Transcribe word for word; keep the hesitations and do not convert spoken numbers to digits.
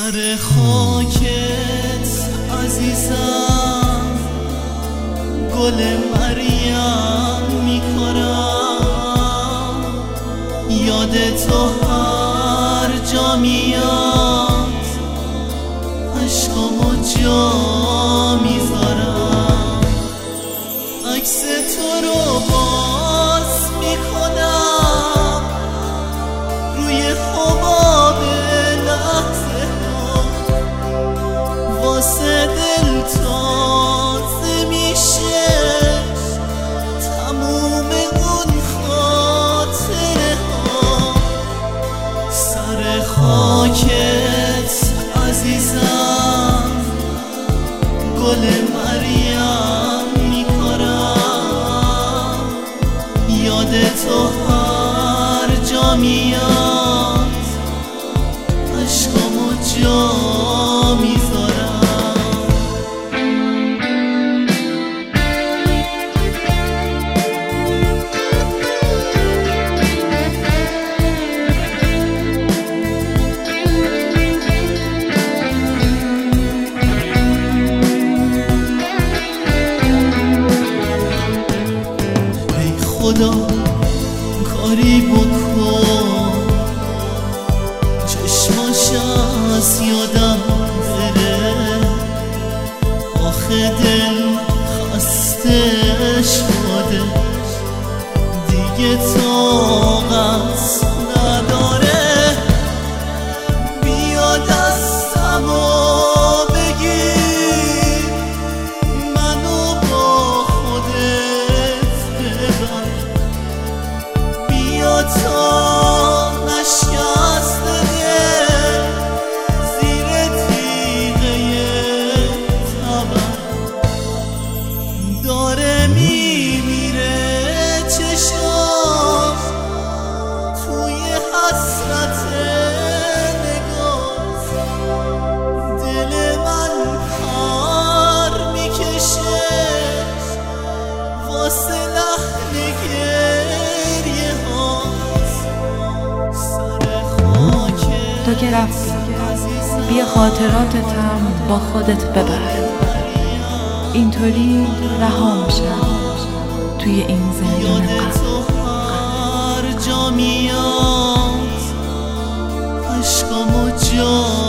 سر خاکت عزیزم گل مریم میکارم، یاد تو هر جا میاد عشقامو جا میذارم. عکس تو رو باز میکنم روی حباب لحظه ها، واسه دل تازه میشه تموم اون خاطره ها. سر خاکت عزیزم گل مریم میکارم، یاد تو هر جا میاد عشقامو جا میذارم. ای خدا کاری بکن چشماش از یادم بره، آخه دل خسته شده دیگه طاقت نداره. بیا دستمو بگیر منو با خودت ببر، بیا تا نشکست دل زیر تیغه تبر. داره میمیره چشم توی حسرت نگاه، دل من پر میکشه واسه لحن گریه هاست. سر خاکت تو که رفتی بیا خاطراتتم با خودت ببر، اینطوری رها میشم توی این زندان یاد غم. تو هر جا میاد عشقامو جا